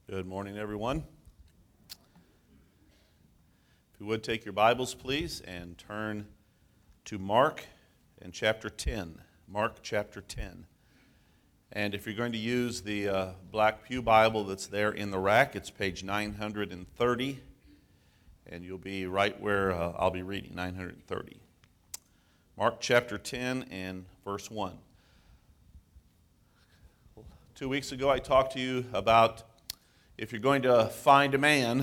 Good morning, everyone. If you would take your Bibles, please, and turn to Mark and chapter 10. Mark chapter 10. And if you're going to use the Black Pew Bible that's there in the rack, it's page 930, and you'll be right where I'll be reading, 930. Mark chapter 10 and verse 1. 2 weeks ago, I talked to you about if you're going to find a man,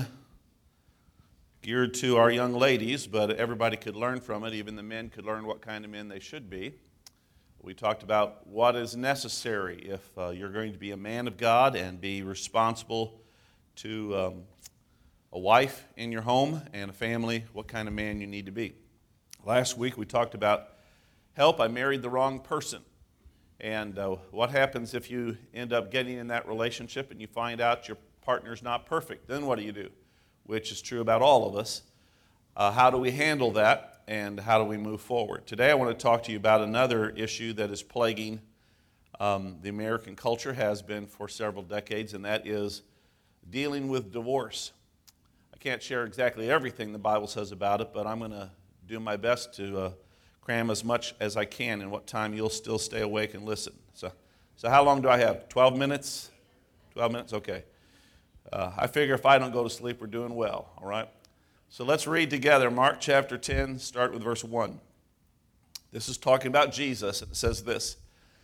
geared to our young ladies, but everybody could learn from it, even the men could learn what kind of men they should be. We talked about what is necessary if you're going to be a man of God and be responsible to a wife in your home and a family, what kind of man you need to be. Last week we talked about, help, I married the wrong person. And what happens if you end up getting in that relationship and you find out your partner's not perfect? Then what do you do? Which is true about all of us. How do we handle that, and how do we move forward? Today I want to talk to you about another issue that is plaguing the American culture, has been for several decades, and that is dealing with divorce. I can't share exactly everything the Bible says about it, but I'm going to do my best to cram as much as I can in what time you'll still stay awake and listen. So how long do I have? 12 minutes? 12 minutes? Okay. I figure if I don't go to sleep, we're doing well, all right? So let's read together Mark chapter 10, start with verse 1. This is talking about Jesus, and it says this.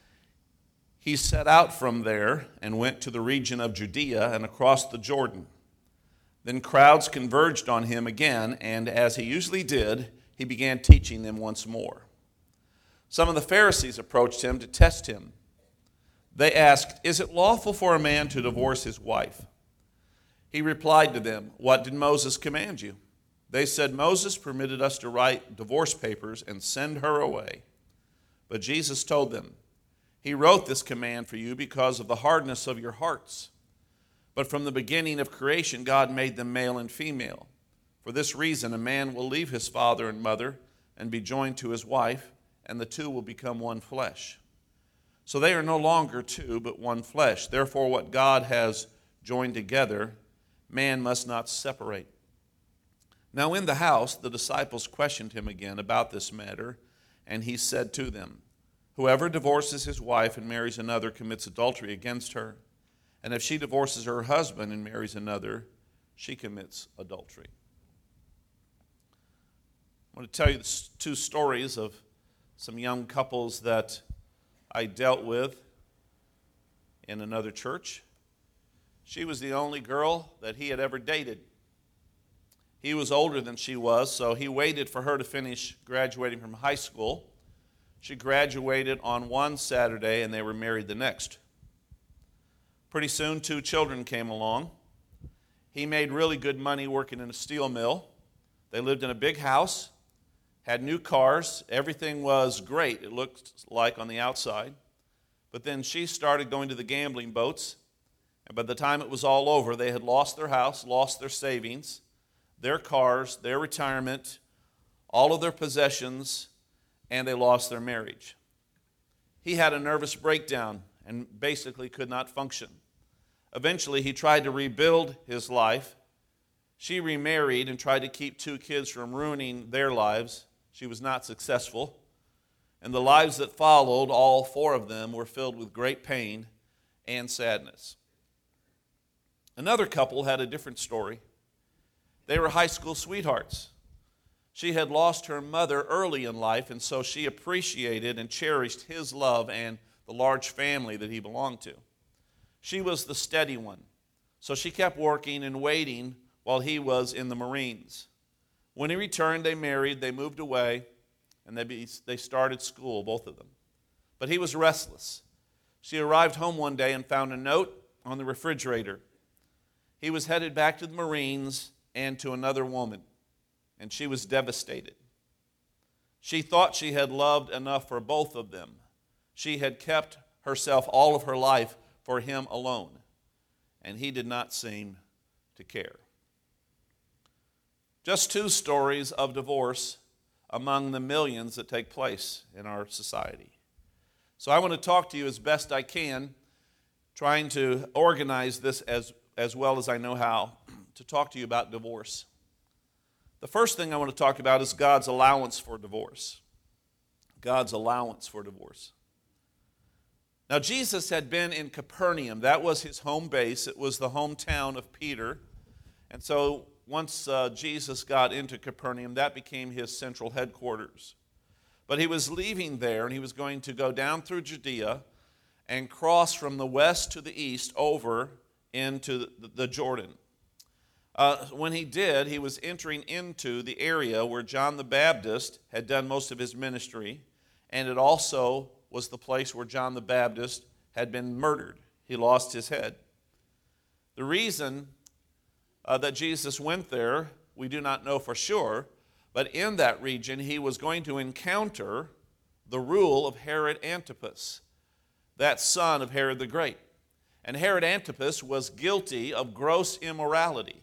He set out from there and went to the region of Judea and across the Jordan. Then crowds converged on him again, and as he usually did, he began teaching them once more. Some of the Pharisees approached him to test him. They asked, "Is it lawful for a man to divorce his wife?" He replied to them, "What did Moses command you?" They said, "Moses permitted us to write divorce papers and send her away." But Jesus told them, "He wrote this command for you because of the hardness of your hearts. But from the beginning of creation, God made them male and female. For this reason, a man will leave his father and mother and be joined to his wife, and the two will become one flesh. So they are no longer two, but one flesh. Therefore, what God has joined together, man must not separate." Now in the house, the disciples questioned him again about this matter, and he said to them, "Whoever divorces his wife and marries another commits adultery against her. And if she divorces her husband and marries another, she commits adultery." I want to tell you two stories of some young couples that I dealt with in another church. She was the only girl that he had ever dated. He was older than she was, so he waited for her to finish graduating from high school. She graduated on one Saturday, and they were married the next. Pretty soon, 2 children came along. He made really good money working in a steel mill. They lived in a big house, had new cars. Everything was great, it looked like on the outside. But then she started going to the gambling boats. And by the time it was all over, they had lost their house, lost their savings, their cars, their retirement, all of their possessions, and they lost their marriage. He had a nervous breakdown and basically could not function. Eventually, he tried to rebuild his life. She remarried and tried to keep 2 kids from ruining their lives. She was not successful. And the lives that followed, all 4 of them, were filled with great pain and sadness. Another couple had a different story. They were high school sweethearts. She had lost her mother early in life, and so she appreciated and cherished his love and the large family that he belonged to. She was the steady one, so she kept working and waiting while he was in the Marines. When he returned, they married, they moved away, and they started school, both of them. But he was restless. She arrived home one day and found a note on the refrigerator. He was headed back to the Marines and to another woman, and she was devastated. She thought she had loved enough for both of them. She had kept herself all of her life for him alone, and he did not seem to care. Just 2 stories of divorce among the millions that take place in our society. So I want to talk to you as best I can, trying to organize this as as well as I know how, to talk to you about divorce. The first thing I want to talk about is God's allowance for divorce. God's allowance for divorce. Now, Jesus had been in Capernaum. That was his home base. It was the hometown of Peter. And so once Jesus got into Capernaum, that became his central headquarters. But he was leaving there, and he was going to go down through Judea and cross from the west to the east over into the Jordan. When he did, he was entering into the area where John the Baptist had done most of his ministry, and it also was the place where John the Baptist had been murdered. He lost his head. The reason that Jesus went there, we do not know for sure, but in that region he was going to encounter the rule of Herod Antipas, that son of Herod the Great. And Herod Antipas was guilty of gross immorality.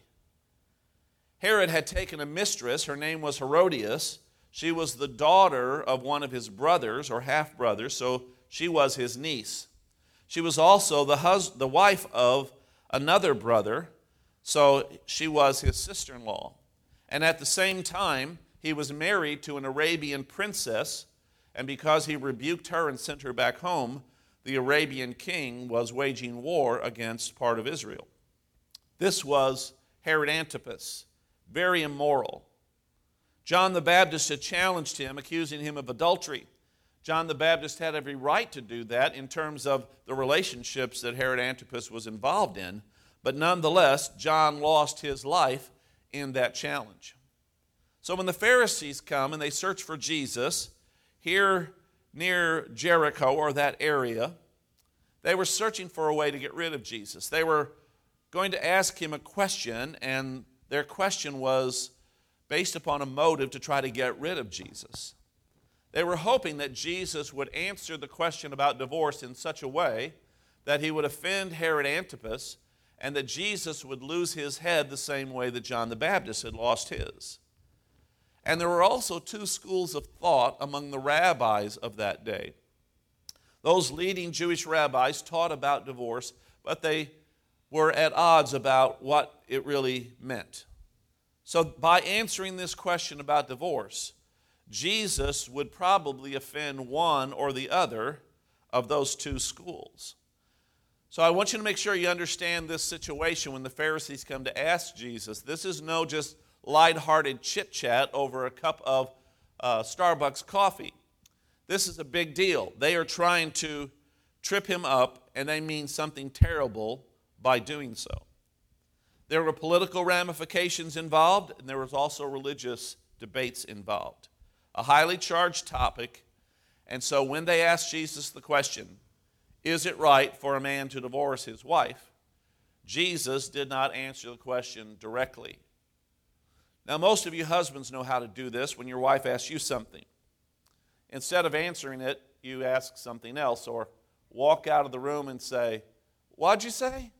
Herod had taken a mistress. Her name was Herodias. She was the daughter of one of his brothers or half-brothers, so she was his niece. She was also the wife of another brother, so she was his sister-in-law. And at the same time, he was married to an Arabian princess, and because he rebuked her and sent her back home, the Arabian king was waging war against part of Israel. This was Herod Antipas. Very immoral. John the Baptist had challenged him, accusing him of adultery. John the Baptist had every right to do that in terms of the relationships that Herod Antipas was involved in, but nonetheless, John lost his life in that challenge. So when the Pharisees come and they search for Jesus here near Jericho or that area, they were searching for a way to get rid of Jesus. They were going to ask him a question, and their question was based upon a motive to try to get rid of Jesus. They were hoping that Jesus would answer the question about divorce in such a way that he would offend Herod Antipas and that Jesus would lose his head the same way that John the Baptist had lost his. And there were also two schools of thought among the rabbis of that day. Those leading Jewish rabbis taught about divorce, but they were at odds about what it really meant. So by answering this question about divorce, Jesus would probably offend one or the other of those two schools. So I want you to make sure you understand this situation when the Pharisees come to ask Jesus. This is no just lighthearted chit-chat over a cup of Starbucks coffee. This is a big deal. They are trying to trip him up, and they mean something terrible by doing so. There were political ramifications involved, and there was also religious debates involved. A highly charged topic, and so when they asked Jesus the question, is it right for a man to divorce his wife? Jesus did not answer the question directly. Now, most of you husbands know how to do this when your wife asks you something. Instead of answering it, you ask something else or walk out of the room and say, "What'd you say?"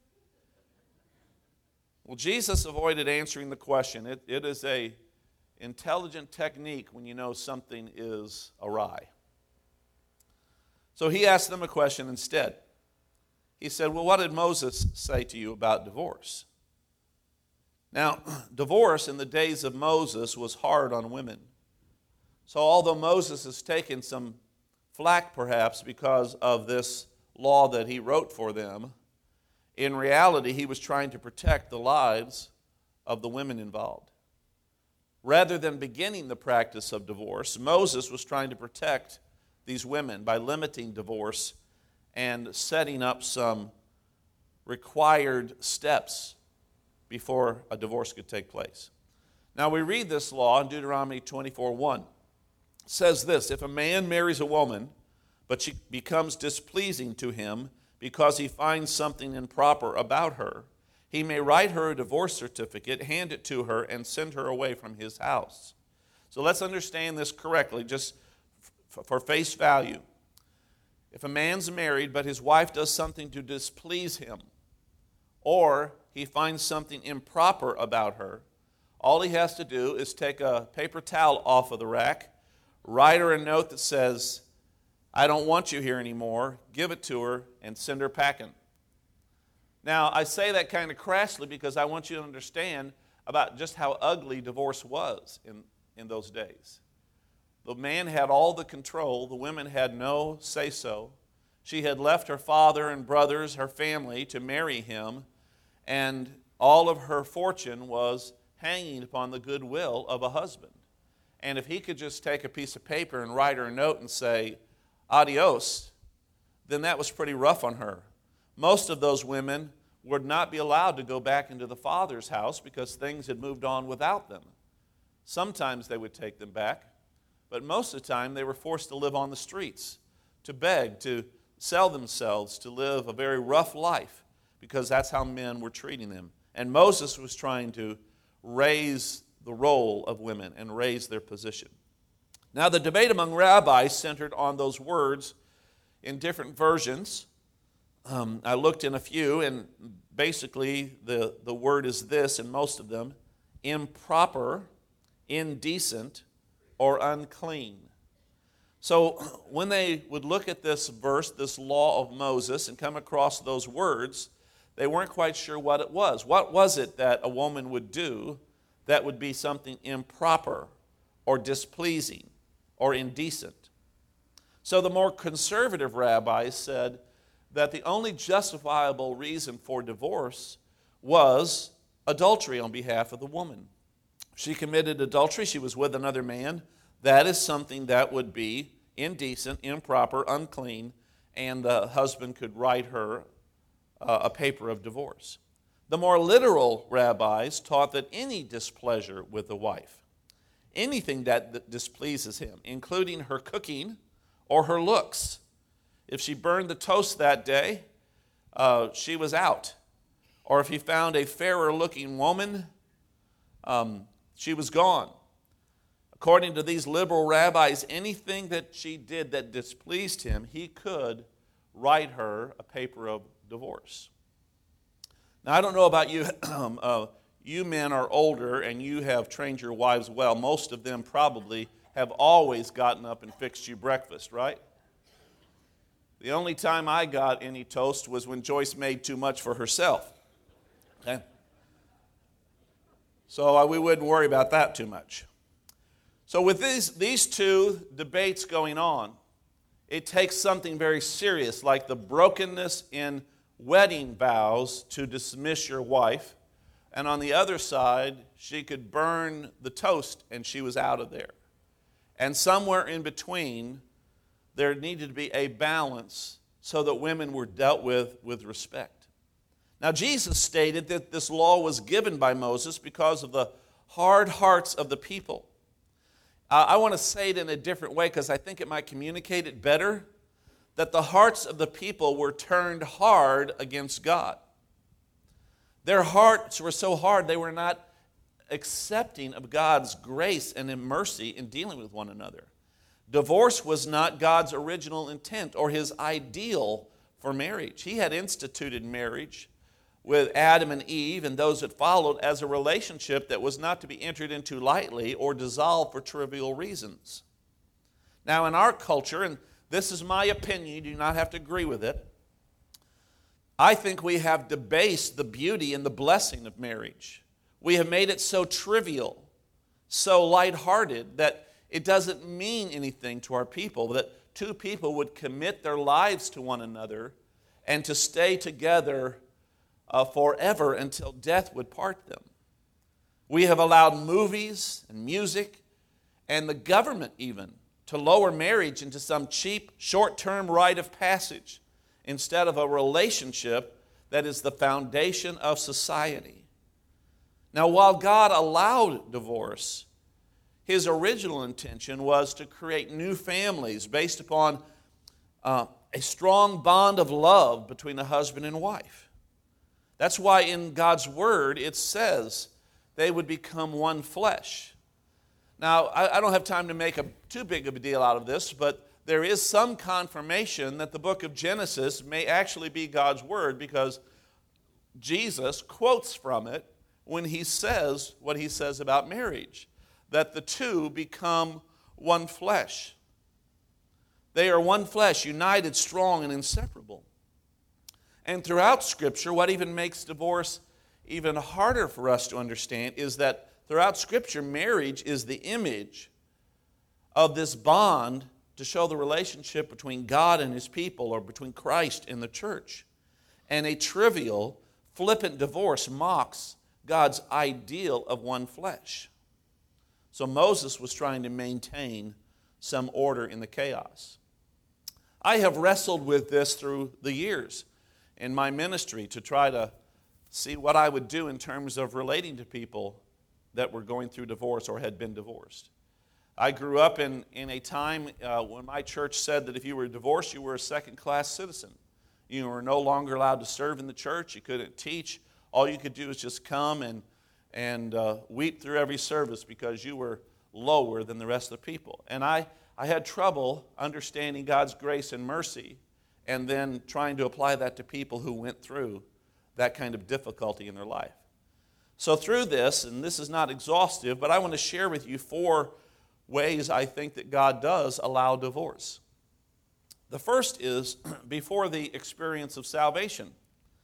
Well, Jesus avoided answering the question. It is an intelligent technique when you know something is awry. So he asked them a question instead. He said, "Well, what did Moses say to you about divorce?" Now, divorce in the days of Moses was hard on women. So although Moses has taken some flack perhaps because of this law that he wrote for them, in reality he was trying to protect the lives of the women involved. Rather than beginning the practice of divorce, Moses was trying to protect these women by limiting divorce and setting up some required steps before a divorce could take place. Now we read this law in Deuteronomy 24:1. It says this, "If a man marries a woman, but she becomes displeasing to him because he finds something improper about her, he may write her a divorce certificate, hand it to her, and send her away from his house." So let's understand this correctly, just for face value. If a man's married, but his wife does something to displease him, or he finds something improper about her, all he has to do is take a paper towel off of the rack, write her a note that says, "I don't want you here anymore," give it to her, and send her packing. Now, I say that kind of crassly because I want you to understand about just how ugly divorce was in those days. The man had all the control. The women had no say-so. She had left her father and brothers, her family, to marry him, and all of her fortune was hanging upon the goodwill of a husband. And if he could just take a piece of paper and write her a note and say, adios, then that was pretty rough on her. Most of those women would not be allowed to go back into the father's house because things had moved on without them. Sometimes they would take them back, but most of the time they were forced to live on the streets, to beg, to sell themselves, to live a very rough life, because that's how men were treating them. And Moses was trying to raise the role of women and raise their position. Now, the debate among rabbis centered on those words in different versions. I looked in a few, and basically the word is this in most of them: improper, indecent, or unclean. So when they would look at this verse, this law of Moses, and come across those words, they weren't quite sure what it was. What was it that a woman would do that would be something improper or displeasing or indecent? So the more conservative rabbis said that the only justifiable reason for divorce was adultery on behalf of the woman. She committed adultery, she was with another man. That is something that would be indecent, improper, unclean, and the husband could write her a paper of divorce. The more literal rabbis taught that any displeasure with the wife, anything that displeases him, including her cooking or her looks, if she burned the toast that day, she was out. Or if he found a fairer looking woman, she was gone. According to these liberal rabbis, anything that she did that displeased him, he could write her a paper of divorce. Now, I don't know about you. You men are older and you have trained your wives well. Most of them probably have always gotten up and fixed you breakfast, right? The only time I got any toast was when Joyce made too much for herself. Okay? So we wouldn't worry about that too much. So with these two debates going on, it takes something very serious, like the brokenness in wedding vows, to dismiss your wife. And on the other side, she could burn the toast and she was out of there. And somewhere in between, there needed to be a balance so that women were dealt with respect. Now, Jesus stated that this law was given by Moses because of the hard hearts of the people. I want to say it in a different way because I think it might communicate it better, that the hearts of the people were turned hard against God. Their hearts were so hard they were not accepting of God's grace and in mercy in dealing with one another. Divorce was not God's original intent or his ideal for marriage. He had instituted marriage with Adam and Eve and those that followed as a relationship that was not to be entered into lightly or dissolved for trivial reasons. Now, in our culture, and this is my opinion, you do not have to agree with it, I think we have debased the beauty and the blessing of marriage. We have made it so trivial, so lighthearted, that it doesn't mean anything to our people, that two people would commit their lives to one another and to stay together forever until death would part them. We have allowed movies and music and the government even to lower marriage into some cheap, short-term rite of passage instead of a relationship that is the foundation of society. Now, while God allowed divorce, his original intention was to create new families based upon a strong bond of love between a husband and wife. That's why in God's Word it says they would become one flesh. Now, I don't have time to make too big of a deal out of this, but there is some confirmation that the book of Genesis may actually be God's Word because Jesus quotes from it when he says what he says about marriage, that the two become one flesh. They are one flesh, united, strong, and inseparable. And throughout Scripture, what even makes divorce even harder for us to understand is that throughout Scripture, marriage is the image of this bond to show the relationship between God and His people, or between Christ and the church. And a trivial, flippant divorce mocks God's ideal of one flesh. So Moses was trying to maintain some order in the chaos. I have wrestled with this through the years in my ministry to try to see what I would do in terms of relating to people that were going through divorce or had been divorced. I grew up in a time when my church said that if you were divorced, you were a second-class citizen. You were no longer allowed to serve in the church. You couldn't teach. All you could do is just come and weep through every service because you were lower than the rest of the people. And I had trouble understanding God's grace and mercy and then trying to apply that to people who went through that kind of difficulty in their life. So through this, and this is not exhaustive, but I want to share with you 4 ways I think that God does allow divorce. The first is before the experience of salvation.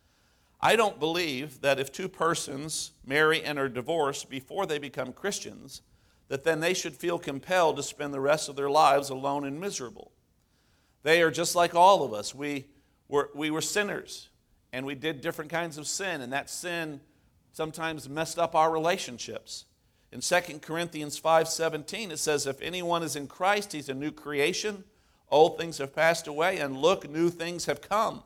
I don't believe that if 2 persons marry and are divorced before they become Christians, that then they should feel compelled to spend the rest of their lives alone and miserable. They are just like all of us. We were sinners, and we did different kinds of sin, and that sin sometimes messed up our relationships. In 2 Corinthians 5:17, it says, if anyone is in Christ, he's a new creation. Old things have passed away, and look, new things have come.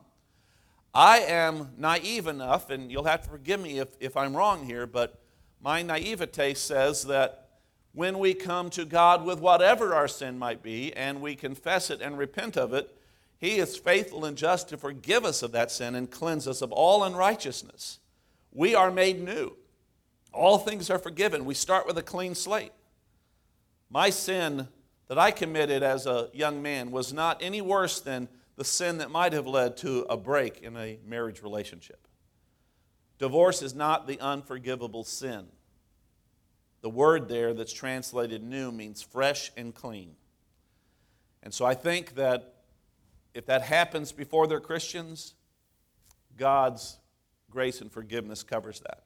I am naive enough, and you'll have to forgive me if I'm wrong here, but my naivete says that when we come to God with whatever our sin might be, and we confess it and repent of it, He is faithful and just to forgive us of that sin and cleanse us of all unrighteousness. We are made new. All things are forgiven. We start with a clean slate. My sin that I committed as a young man was not any worse than the sin that might have led to a break in a marriage relationship. Divorce is not the unforgivable sin. The word there that's translated new means fresh and clean. And so I think that if that happens before they're Christians, God's grace and forgiveness covers that.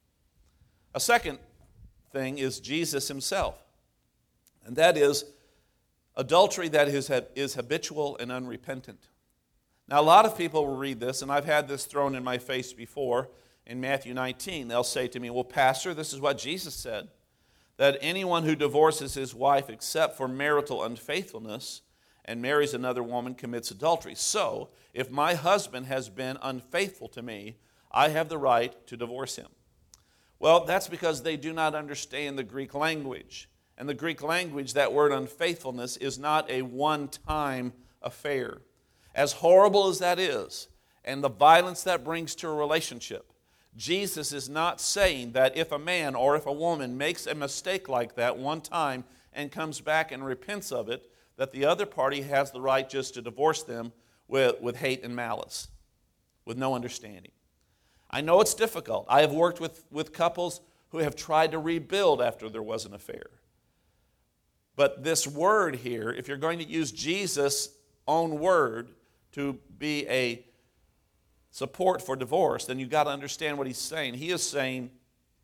A second thing is Jesus Himself, and that is adultery that is habitual and unrepentant. Now, a lot of people will read this, and I've had this thrown in my face before in Matthew 19. They'll say to me, well, Pastor, this is what Jesus said, that anyone who divorces his wife except for marital unfaithfulness and marries another woman commits adultery. So, if my husband has been unfaithful to me, I have the right to divorce him. Well, that's because they do not understand the Greek language. And the Greek language, that word unfaithfulness, is not a one-time affair. As horrible as that is, and the violence that brings to a relationship, Jesus is not saying that if a man or if a woman makes a mistake like that one time and comes back and repents of it, that the other party has the right just to divorce them with hate and malice, with no understanding. I know it's difficult. I have worked with couples who have tried to rebuild after there was an affair. But this word here, if you're going to use Jesus' own word to be a support for divorce, then you've got to understand what He's saying. He is saying,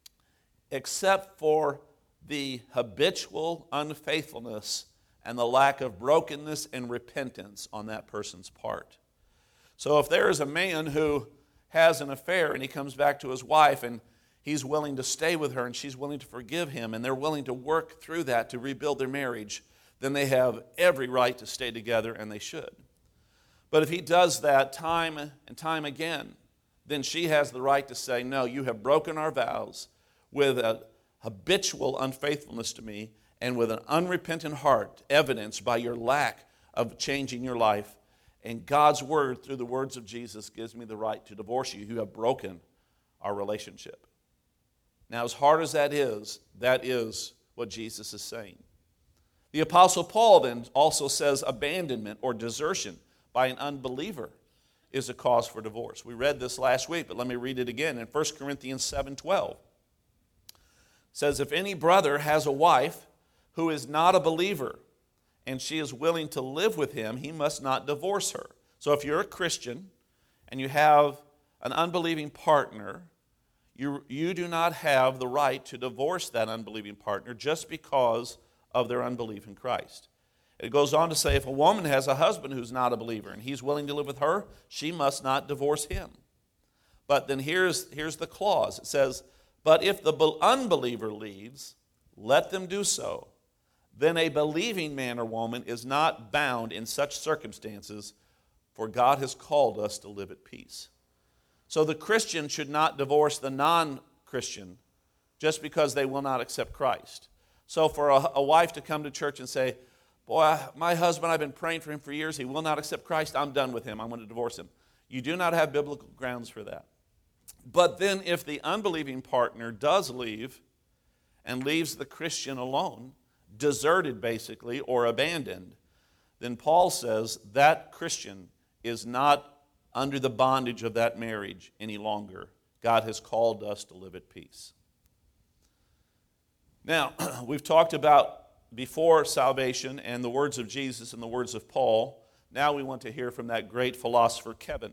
except for the habitual unfaithfulness and the lack of brokenness and repentance on that person's part. So if there is a man who has an affair and he comes back to his wife and he's willing to stay with her and she's willing to forgive him and they're willing to work through that to rebuild their marriage, then they have every right to stay together, and they should. But if he does that time and time again, then she has the right to say, no, you have broken our vows with a habitual unfaithfulness to me and with an unrepentant heart, evidenced by your lack of changing your life. And God's word, through the words of Jesus, gives me the right to divorce you. You have broken our relationship. Now, as hard as that is what Jesus is saying. The Apostle Paul then also says abandonment or desertion by an unbeliever is a cause for divorce. We read this last week, but let me read it again. In 1 Corinthians 7:12, it says, if any brother has a wife who is not a believer and she is willing to live with him, he must not divorce her. So if you're a Christian and you have an unbelieving partner, you do not have the right to divorce that unbelieving partner just because of their unbelief in Christ. It goes on to say, if a woman has a husband who's not a believer and he's willing to live with her, she must not divorce him. But then here's the clause. It says, but if the unbeliever leaves, let them do so. Then a believing man or woman is not bound in such circumstances, for God has called us to live at peace. So the Christian should not divorce the non-Christian just because they will not accept Christ. So for a wife to come to church and say, boy, my husband, I've been praying for him for years. He will not accept Christ. I'm done with him. I'm going to divorce him. You do not have biblical grounds for that. But then if the unbelieving partner does leave and leaves the Christian alone, deserted basically, or abandoned, then Paul says that Christian is not under the bondage of that marriage any longer. God has called us to live at peace. Now, we've talked about before salvation and the words of Jesus and the words of Paul. Now we want to hear from that great philosopher, Kevin.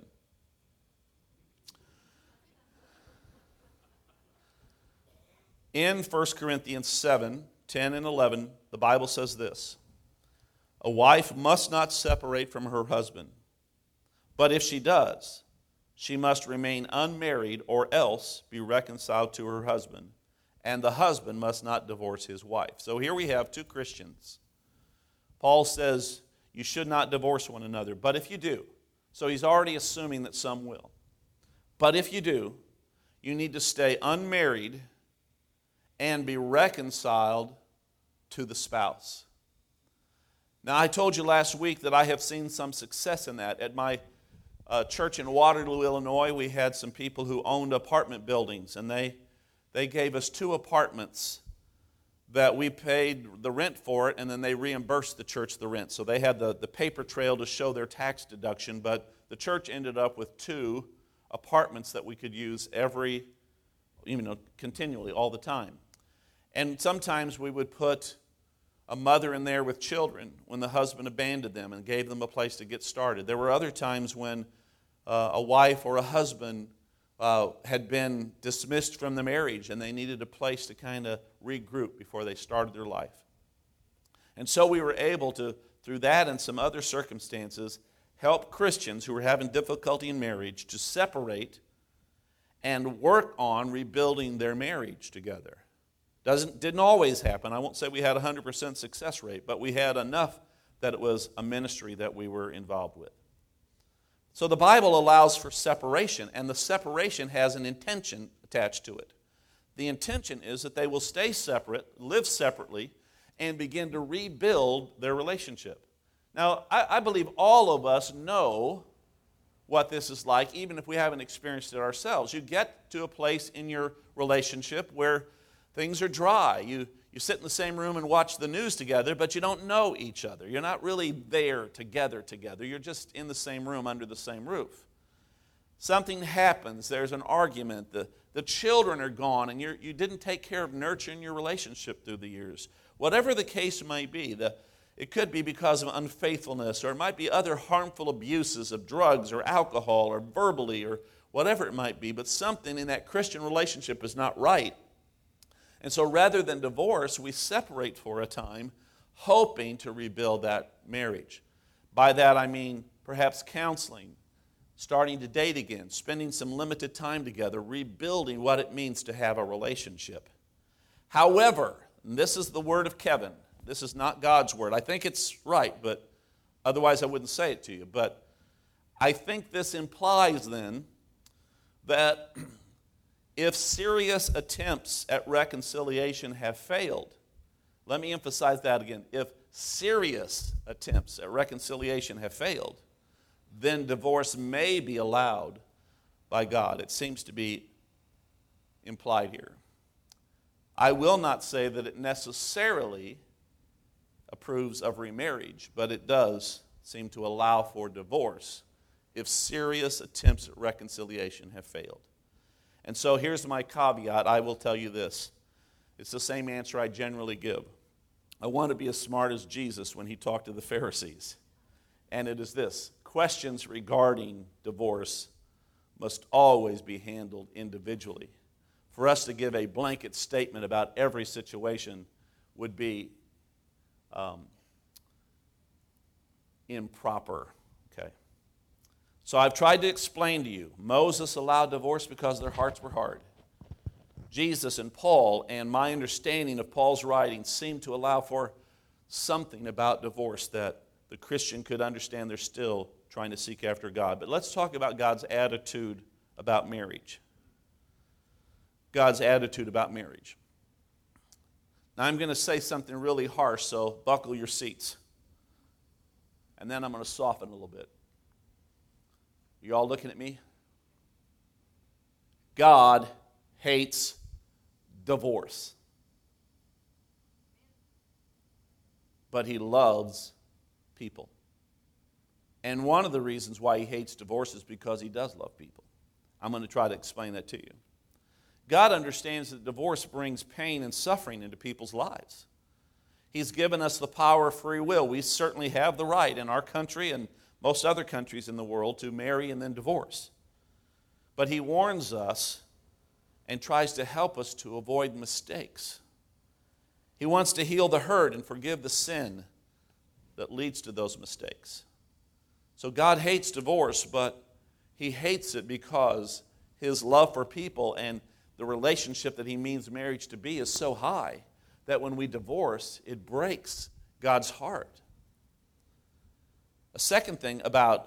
In 1 Corinthians 7, 10 and 11, the Bible says this: a wife must not separate from her husband, but if she does, she must remain unmarried or else be reconciled to her husband, and the husband must not divorce his wife. So here we have two Christians. Paul says you should not divorce one another, but if you do, so he's already assuming that some will. But if you do, you need to stay unmarried and be reconciled to the spouse. Now, I told you last week that I have seen some success in that. At my church in Waterloo, Illinois, we had some people who owned apartment buildings, and they gave us 2 apartments that we paid the rent for it, and then they reimbursed the church the rent. So they had the paper trail to show their tax deduction, but the church ended up with 2 apartments that we could use continually, all the time. And sometimes we would put a mother in there with children when the husband abandoned them and gave them a place to get started. There were other times when a wife or a husband had been dismissed from the marriage and they needed a place to kind of regroup before they started their life. And so we were able to, through that and some other circumstances, help Christians who were having difficulty in marriage to separate and work on rebuilding their marriage together. Didn't always happen. I won't say we had a 100% success rate, but we had enough that it was a ministry that we were involved with. So the Bible allows for separation, and the separation has an intention attached to it. The intention is that they will stay separate, live separately, and begin to rebuild their relationship. Now, I believe all of us know what this is like, even if we haven't experienced it ourselves. You get to a place in your relationship where things are dry. You sit in the same room and watch the news together, but you don't know each other. You're not really there together. You're just in the same room under the same roof. Something happens. There's an argument. The children are gone, and you didn't take care of nurturing your relationship through the years. Whatever the case may be, it could be because of unfaithfulness, or it might be other harmful abuses of drugs or alcohol or verbally or whatever it might be, but something in that Christian relationship is not right. And so rather than divorce, we separate for a time, hoping to rebuild that marriage. By that I mean perhaps counseling, starting to date again, spending some limited time together, rebuilding what it means to have a relationship. However, and this is the word of Kevin, this is not God's word. I think it's right, but otherwise I wouldn't say it to you. But I think this implies then that if serious attempts at reconciliation have failed, let me emphasize that again. If serious attempts at reconciliation have failed, then divorce may be allowed by God. It seems to be implied here. I will not say that it necessarily approves of remarriage, but it does seem to allow for divorce if serious attempts at reconciliation have failed. And so here's my caveat. I will tell you this. It's the same answer I generally give. I want to be as smart as Jesus when he talked to the Pharisees. And it is this: questions regarding divorce must always be handled individually. For us to give a blanket statement about every situation would be improper. Okay. So I've tried to explain to you, Moses allowed divorce because their hearts were hard. Jesus and Paul, and my understanding of Paul's writings, seem to allow for something about divorce that the Christian could understand they're still trying to seek after God. But let's talk about God's attitude about marriage. God's attitude about marriage. Now I'm going to say something really harsh, so buckle your seats. And then I'm going to soften a little bit. You all looking at me? God hates divorce. But he loves people. And one of the reasons why he hates divorce is because he does love people. I'm going to try to explain that to you. God understands that divorce brings pain and suffering into people's lives. He's given us the power of free will. We certainly have the right in our country and most other countries in the world to marry and then divorce. But he warns us and tries to help us to avoid mistakes. He wants to heal the hurt and forgive the sin that leads to those mistakes. So God hates divorce, but he hates it because his love for people and the relationship that he means marriage to be is so high that when we divorce, it breaks God's heart. A second thing about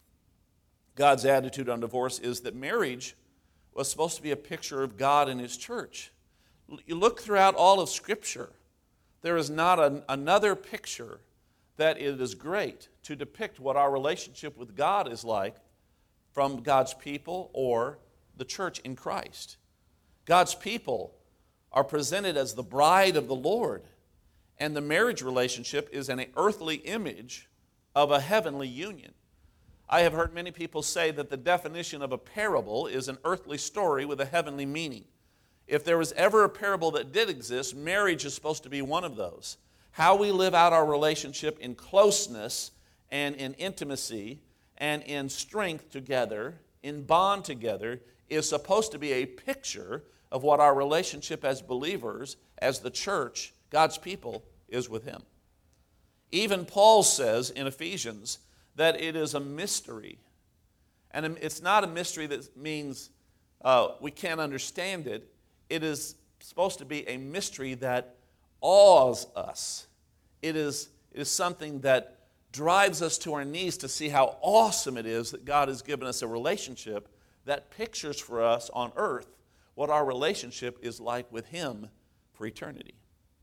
God's attitude on divorce is that marriage was supposed to be a picture of God and his church. You look throughout all of Scripture, there is not another picture that it is great to depict what our relationship with God is like from God's people or the church in Christ. God's people are presented as the bride of the Lord, and the marriage relationship is an earthly image of a heavenly union. I have heard many people say that the definition of a parable is an earthly story with a heavenly meaning. If there was ever a parable that did exist, marriage is supposed to be one of those. How we live out our relationship in closeness and in intimacy and in strength together, in bond together, is supposed to be a picture of what our relationship as believers, as the church, God's people, is with him. Even Paul says in Ephesians that it is a mystery. And it's not a mystery that means we can't understand it. It is supposed to be a mystery that awes us. It is something that drives us to our knees to see how awesome it is that God has given us a relationship that pictures for us on earth what our relationship is like with him for eternity.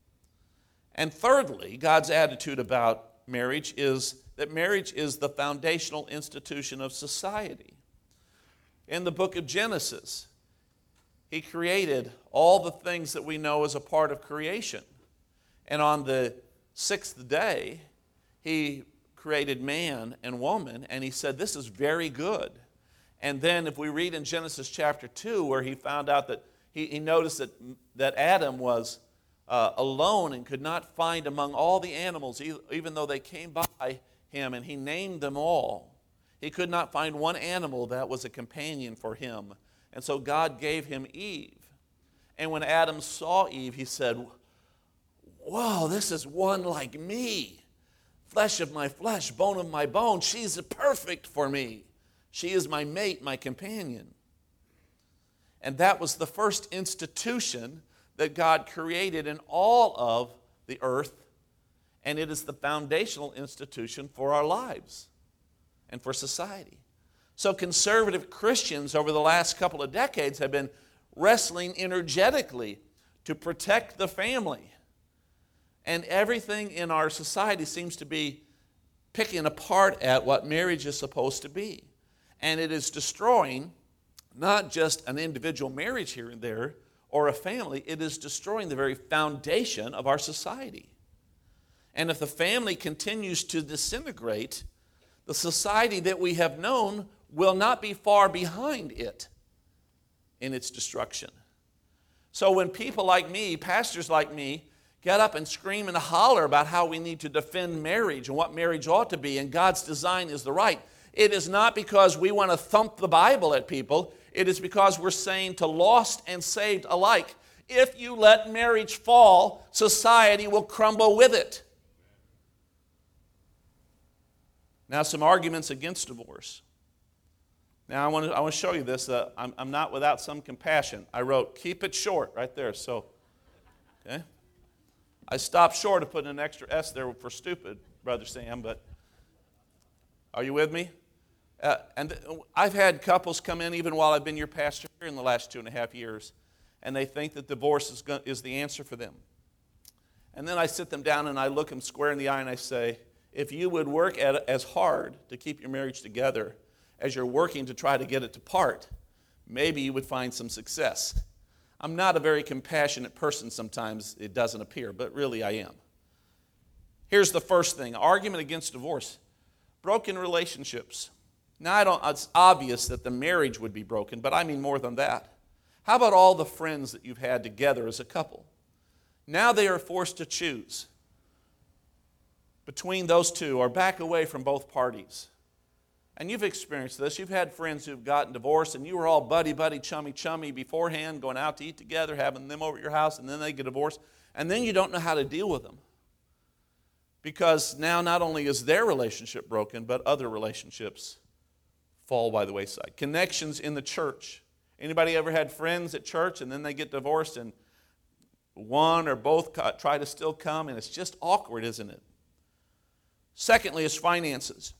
And thirdly, God's attitude about marriage is that marriage is the foundational institution of society. In the book of Genesis, he created all the things that we know as a part of creation. And on the sixth day, he created man and woman, and he said, this is very good. And then if we read in Genesis chapter 2, where he found out that he noticed that Adam was alone and could not find among all the animals, even though they came by him, and he named them all. He could not find one animal that was a companion for him. And so God gave him Eve. And when Adam saw Eve, he said, whoa, this is one like me. Flesh of my flesh, bone of my bone. She's perfect for me. She is my mate, my companion. And that was the first institution that God created in all of the earth, and it is the foundational institution for our lives and for society. So conservative Christians over the last couple of decades have been wrestling energetically to protect the family. And everything in our society seems to be picking apart at what marriage is supposed to be. And it is destroying not just an individual marriage here and there or a family, it is destroying the very foundation of our society. And if the family continues to disintegrate, the society that we have known will not be far behind it in its destruction. So when people like me, pastors like me, get up and scream and holler about how we need to defend marriage and what marriage ought to be and God's design is the right, It is not because we want to thump the Bible at people. It is because we're saying to lost and saved alike, if you let marriage fall, society will crumble with it. Now, some arguments against divorce. Now, I want to show you this. I'm not without some compassion. I wrote, keep it short, right there. So, okay. I stopped short of putting an extra S there for stupid, Brother Sam, but are you with me? And I've had couples come in even while I've been your pastor here in the last 2.5 years, and they think that divorce is the answer for them. And then I sit them down and I look them square in the eye and I say, if you would work as hard to keep your marriage together as you're working to try to get it to part, maybe you would find some success. I'm not a very compassionate person sometimes, it doesn't appear, but really I am. Here's the first thing, argument against divorce. Broken relationships. Now, it's obvious that the marriage would be broken, but I mean more than that. How about all the friends that you've had together as a couple? Now they are forced to choose between those two or back away from both parties. And you've experienced this. You've had friends who've gotten divorced and you were all buddy, chummy beforehand, going out to eat together, having them over at your house, and then they get divorced. And then you don't know how to deal with them. Because now not only is their relationship broken, but other relationships fall by the wayside. Connections in the church. Anybody ever had friends at church and then they get divorced and one or both try to still come, and it's just awkward, isn't it? Secondly is finances.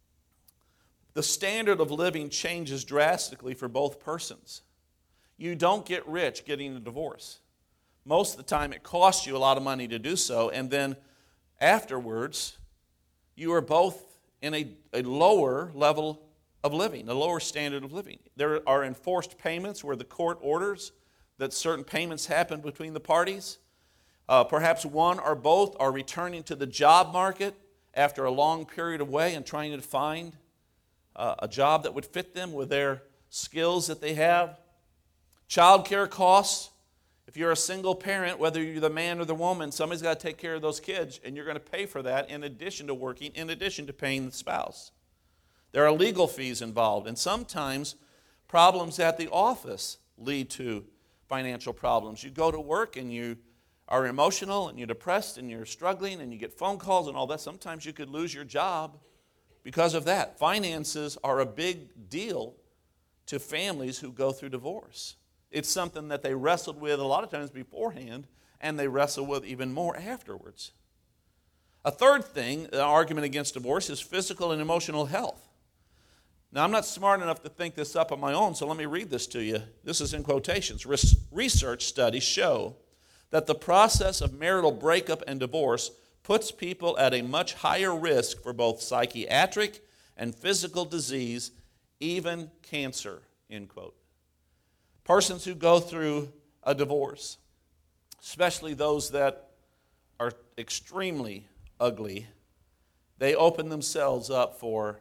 The standard of living changes drastically for both persons. You don't get rich getting a divorce. Most of the time it costs you a lot of money to do so, and then afterwards you are both in a lower level of living, a lower standard of living. There are enforced payments where the court orders that certain payments happen between the parties. Perhaps one or both are returning to the job market after a long period away and trying to find a job that would fit them with their skills that they have. Child care costs. If you're a single parent, whether you're the man or the woman, somebody's got to take care of those kids, and you're going to pay for that in addition to working, in addition to paying the spouse. There are legal fees involved, and sometimes problems at the office lead to financial problems. You go to work and you are emotional and you're depressed and you're struggling and you get phone calls and all that. Sometimes you could lose your job because of that. Finances are a big deal to families who go through divorce. It's something that they wrestled with a lot of times beforehand, and they wrestle with even more afterwards. A third thing, an argument against divorce, is physical and emotional health. Now, I'm not smart enough to think this up on my own, so let me read this to you. This is in quotations. Research studies show that the process of marital breakup and divorce puts people at a much higher risk for both psychiatric and physical disease, even cancer, end quote. Persons who go through a divorce, especially those that are extremely ugly, they open themselves up for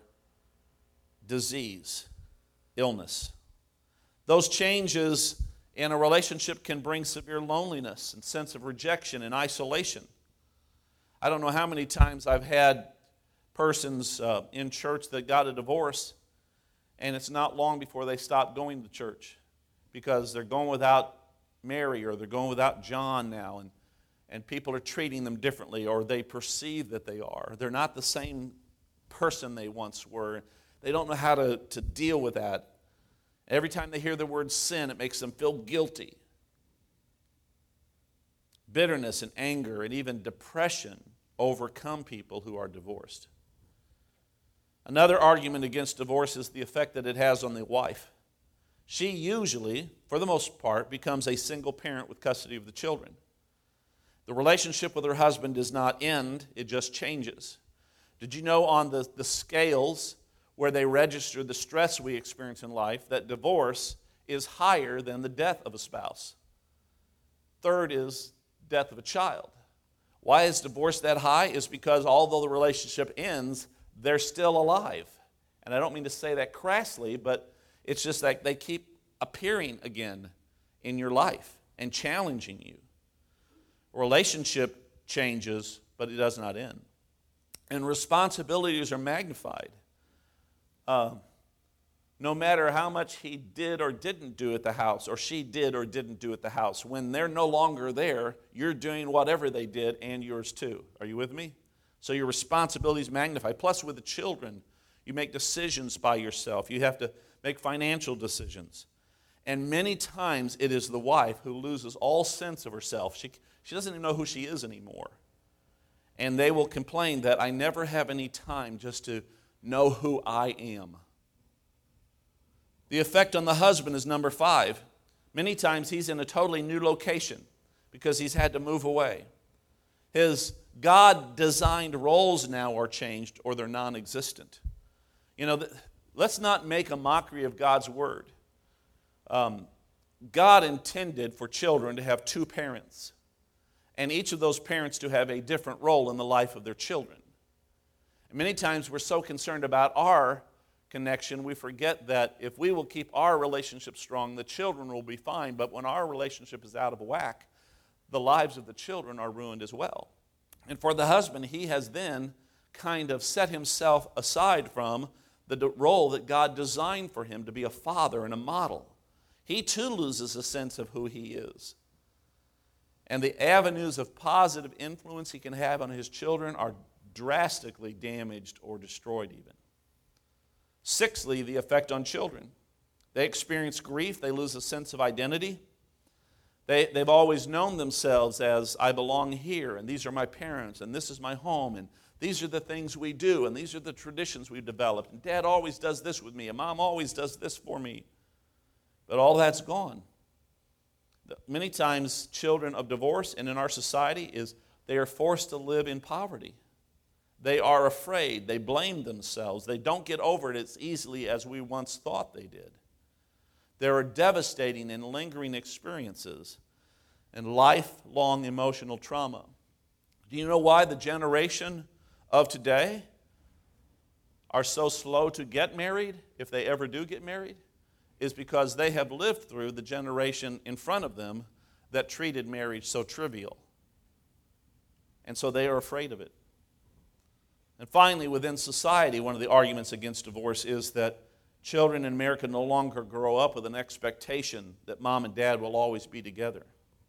disease, illness. Those changes in a relationship can bring severe loneliness and sense of rejection and isolation. I don't know how many times I've had persons in church that got a divorce, and it's not long before they stop going to church because they're going without Mary or they're going without John now, and people are treating them differently, or they perceive that they are. They're not the same person they once were. They don't know how to deal with that. Every time they hear the word sin, it makes them feel guilty. Bitterness and anger and even depression overcome people who are divorced. Another argument against divorce is the effect that it has on the wife. She usually, for the most part, becomes a single parent with custody of the children. The relationship with her husband does not end, it just changes. Did you know on the scales where they register the stress we experience in life, that divorce is higher than the death of a spouse? Third is death of a child. Why is divorce that high? Is because although the relationship ends, they're still alive. And I don't mean to say that crassly, but it's just like they keep appearing again in your life and challenging you. A relationship changes, but it does not end. And responsibilities are magnified. no matter how much he did or didn't do at the house, or she did or didn't do at the house, when they're no longer there, you're doing whatever they did and yours too. Are you with me? So your responsibility is magnified. Plus, with the children, you make decisions by yourself. You have to make financial decisions. And many times it is the wife who loses all sense of herself. She doesn't even know who she is anymore. And they will complain that I never have any time just to know who I am. The effect on the husband is number 5. Many times he's in a totally new location because he's had to move away. His God-designed roles now are changed or they're non-existent. You know, let's not make a mockery of God's word. God intended for children to have 2 parents, and each of those parents to have a different role in the life of their children. And many times we're so concerned about our connection, we forget that if we will keep our relationship strong, the children will be fine. But when our relationship is out of whack, the lives of the children are ruined as well. And for the husband, he has then kind of set himself aside from the role that God designed for him to be a father and a model. He too loses a sense of who he is. And the avenues of positive influence he can have on his children are drastically damaged or destroyed even. 6thly, the effect on children. They experience grief. They lose a sense of identity. They've always known themselves as, I belong here, and these are my parents, and this is my home, and these are the things we do, and these are the traditions we've developed. And Dad always does this with me, and Mom always does this for me. But all that's gone. Many times, children of divorce and in our society they are forced to live in poverty. They are afraid. They blame themselves. They don't get over it as easily as we once thought they did. There are devastating and lingering experiences and lifelong emotional trauma. Do you know why the generation of today are so slow to get married, if they ever do get married? Is because they have lived through the generation in front of them that treated marriage so trivial. And so they are afraid of it. And finally, within society, one of the arguments against divorce is that children in America no longer grow up with an expectation that mom and dad will always be together.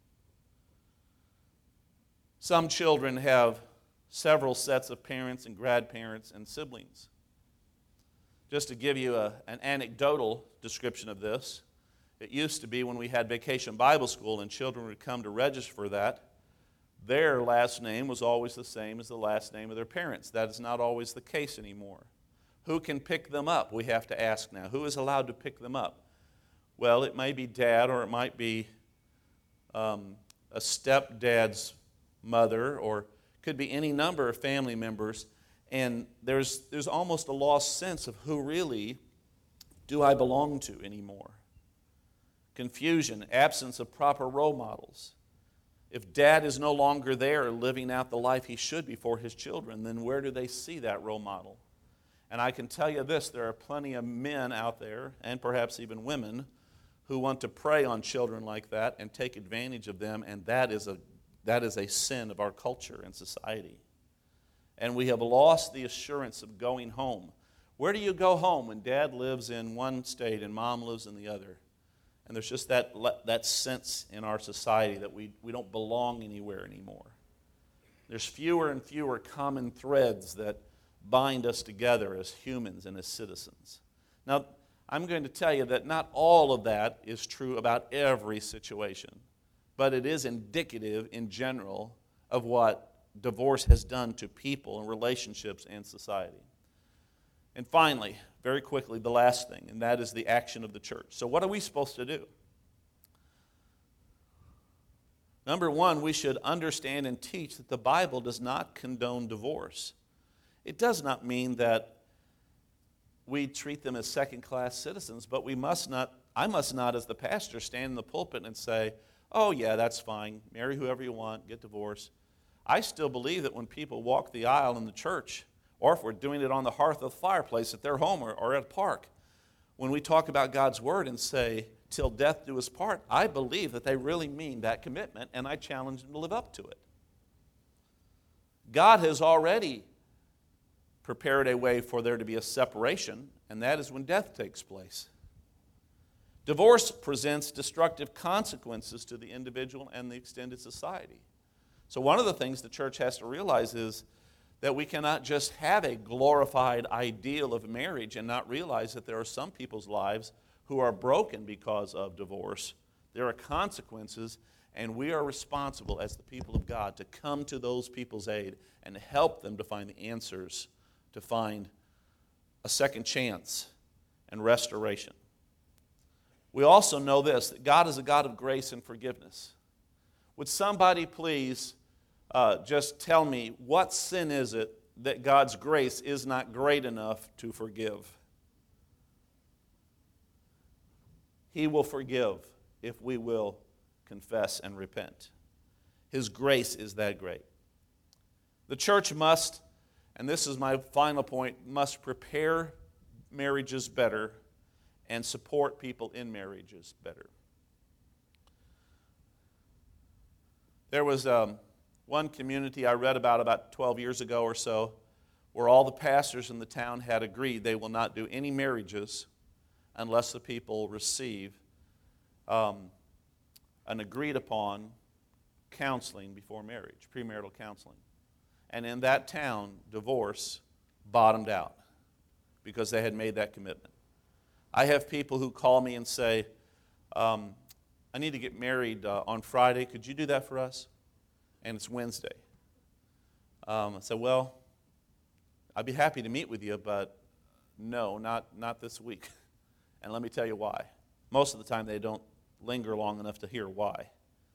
Some children have several sets of parents and grandparents and siblings. Just to give you an anecdotal description of this, it used to be when we had Vacation Bible School and children would come to register for that, their last name was always the same as the last name of their parents. That is not always the case anymore. Who can pick them up? We have to ask now. Who is allowed to pick them up? Well, it may be dad, or it might be a stepdad's mother, or could be any number of family members. And there's almost a lost sense of who really do I belong to anymore. Confusion, absence of proper role models. If dad is no longer there living out the life he should be for his children, then where do they see that role model? And I can tell you this, there are plenty of men out there, and perhaps even women, who want to prey on children like that and take advantage of them, and that is a sin of our culture and society. And we have lost the assurance of going home. Where do you go home when dad lives in one state and mom lives in the other? And there's just that sense in our society that we don't belong anywhere anymore. There's fewer and fewer common threads that bind us together as humans and as citizens. Now, I'm going to tell you that not all of that is true about every situation, but it is indicative in general of what divorce has done to people and relationships and society. And finally, very quickly, the last thing, and that is the action of the church. So what are we supposed to do? Number one, we should understand and teach that the Bible does not condone divorce. It does not mean that we treat them as second-class citizens, but I must not, as the pastor, stand in the pulpit and say, oh yeah, that's fine, marry whoever you want, get divorced. I still believe that when people walk the aisle in the church, or if we're doing it on the hearth of the fireplace at their home or at a park, when we talk about God's word and say, till death do us part, I believe that they really mean that commitment, and I challenge them to live up to it. God has already prepared a way for there to be a separation, and that is when death takes place. Divorce presents destructive consequences to the individual and the extended society. So one of the things the church has to realize is that we cannot just have a glorified ideal of marriage and not realize that there are some people's lives who are broken because of divorce. There are consequences, and we are responsible as the people of God to come to those people's aid and help them to find the answers, to find a second chance and restoration. We also know this, that God is a God of grace and forgiveness. Would somebody please just tell me, what sin is it that God's grace is not great enough to forgive? He will forgive if we will confess and repent. His grace is that great. The church must, and this is my final point, must prepare marriages better and support people in marriages better. There was one community I read about 12 years ago or so, where all the pastors in the town had agreed they will not do any marriages unless the people receive an agreed upon counseling before marriage, premarital counseling. And in that town, divorce bottomed out because they had made that commitment. I have people who call me and say, I need to get married on Friday. Could you do that for us? And it's Wednesday. I said, well, I'd be happy to meet with you, but no, not this week. And let me tell you why. Most of the time they don't linger long enough to hear why.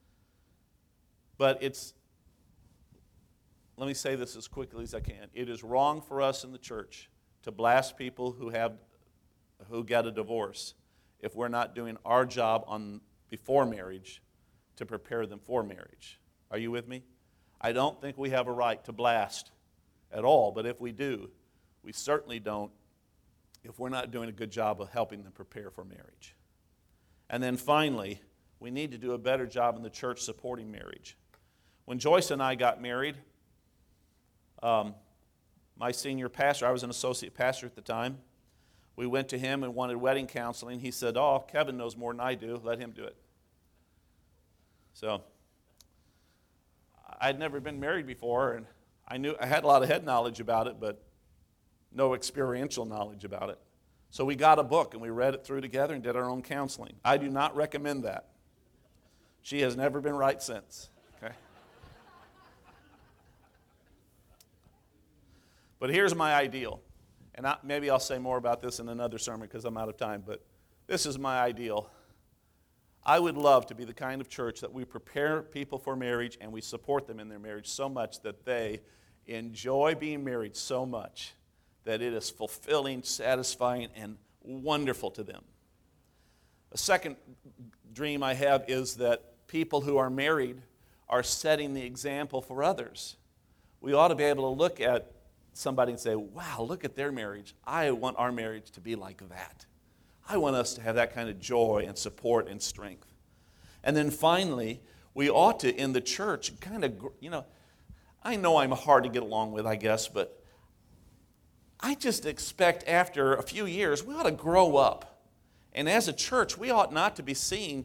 But let me say this as quickly as I can. It is wrong for us in the church to blast people who get a divorce if we're not doing our job before marriage to prepare them for marriage. Are you with me? I don't think we have a right to blast at all, but if we do, we certainly don't if we're not doing a good job of helping them prepare for marriage. And then finally, we need to do a better job in the church supporting marriage. When Joyce and I got married, my senior pastor, I was an associate pastor at the time, we went to him and wanted wedding counseling. He said, oh, Kevin knows more than I do. Let him do it. So I'd never been married before, and I had a lot of head knowledge about it, but no experiential knowledge about it. So we got a book, and we read it through together and did our own counseling. I do not recommend that. She has never been right since. Okay. But here's my ideal. And maybe I'll say more about this in another sermon because I'm out of time, but this is my ideal. I would love to be the kind of church that we prepare people for marriage and we support them in their marriage so much that they enjoy being married so much that it is fulfilling, satisfying, and wonderful to them. A second dream I have is that people who are married are setting the example for others. We ought to be able to look at somebody and say, wow, look at their marriage. I want our marriage to be like that. I want us to have that kind of joy and support and strength. And then finally, we ought to, in the church, kind of, I know I'm hard to get along with, I guess, but I just expect after a few years, we ought to grow up. And as a church, we ought not to be seeing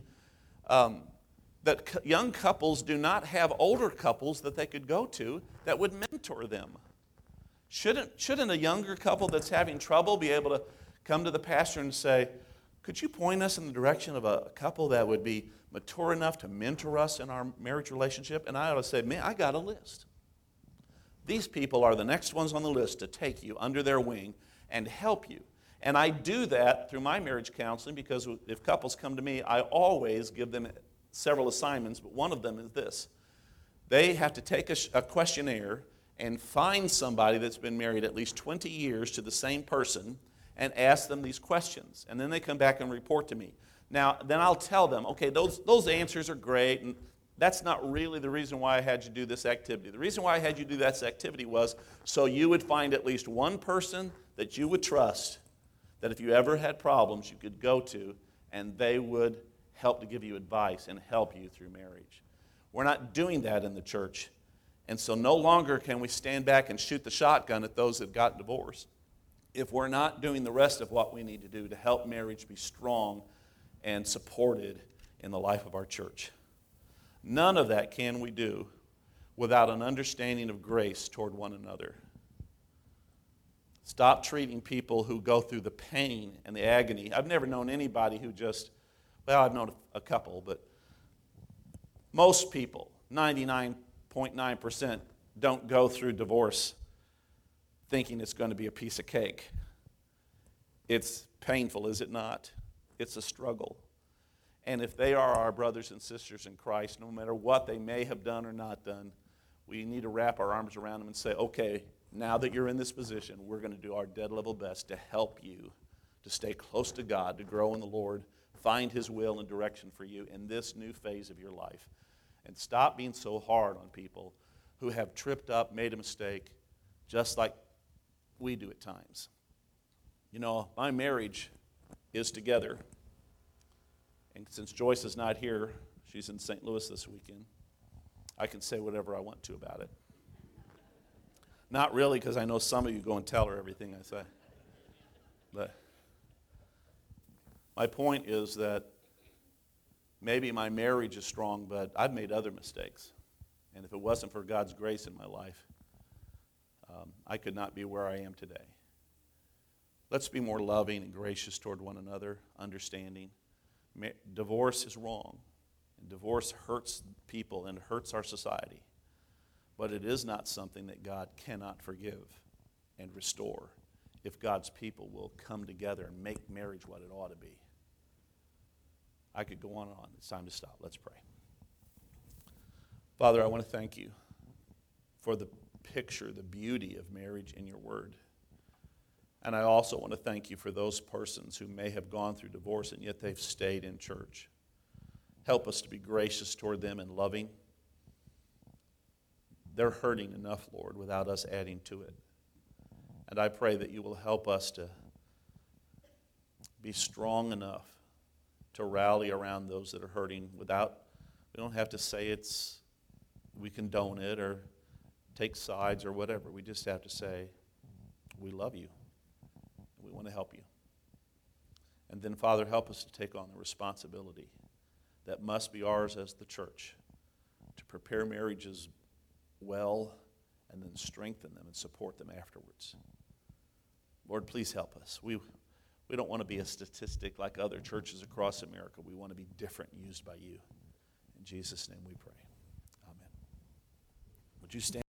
that young couples do not have older couples that they could go to that would mentor them. Shouldn't a younger couple that's having trouble be able to come to the pastor and say, could you point us in the direction of a couple that would be mature enough to mentor us in our marriage relationship? And I ought to say, man, I got a list. These people are the next ones on the list to take you under their wing and help you. And I do that through my marriage counseling because if couples come to me, I always give them several assignments, but one of them is this. They have to take a questionnaire and find somebody that's been married at least 20 years to the same person and ask them these questions. And then they come back and report to me. Now, then I'll tell them, okay, those answers are great, and that's not really the reason why I had you do this activity. The reason why I had you do this activity was so you would find at least one person that you would trust, that if you ever had problems, you could go to, and they would help to give you advice and help you through marriage. We're not doing that in the church And so no longer can we stand back and shoot the shotgun at those that got divorced if we're not doing the rest of what we need to do to help marriage be strong and supported in the life of our church. None of that can we do without an understanding of grace toward one another. Stop treating people who go through the pain and the agony. I've never known anybody who I've known a couple, but most people, 99.9%, don't go through divorce thinking it's going to be a piece of cake. It's painful, is it not? It's a struggle. And if they are our brothers and sisters in Christ, no matter what they may have done or not done, we need to wrap our arms around them and say, okay, now that you're in this position, we're going to do our dead level best to help you to stay close to God, to grow in the Lord, find His will and direction for you in this new phase of your life. And stop being so hard on people who have tripped up, made a mistake, just like we do at times. You know, my marriage is together. And since Joyce is not here, she's in St. Louis this weekend, I can say whatever I want to about it. Not really, because I know some of you go and tell her everything I say. But my point is that maybe my marriage is strong, but I've made other mistakes. And if it wasn't for God's grace in my life, I could not be where I am today. Let's be more loving and gracious toward one another, understanding. Divorce is wrong. And divorce hurts people and hurts our society. But it is not something that God cannot forgive and restore if God's people will come together and make marriage what it ought to be. I could go on and on. It's time to stop. Let's pray. Father, I want to thank you for the picture, the beauty of marriage in your word. And I also want to thank you for those persons who may have gone through divorce and yet they've stayed in church. Help us to be gracious toward them and loving. They're hurting enough, Lord, without us adding to it. And I pray that you will help us to be strong enough to rally around those that are hurting we don't have to say we condone it or take sides or whatever. We just have to say, we love you. We want to help you. And then, Father, help us to take on the responsibility that must be ours as the church to prepare marriages well and then strengthen them and support them afterwards. Lord, please help us. We don't want to be a statistic like other churches across America. We want to be different, used by you. In Jesus' name we pray. Amen. Would you stand?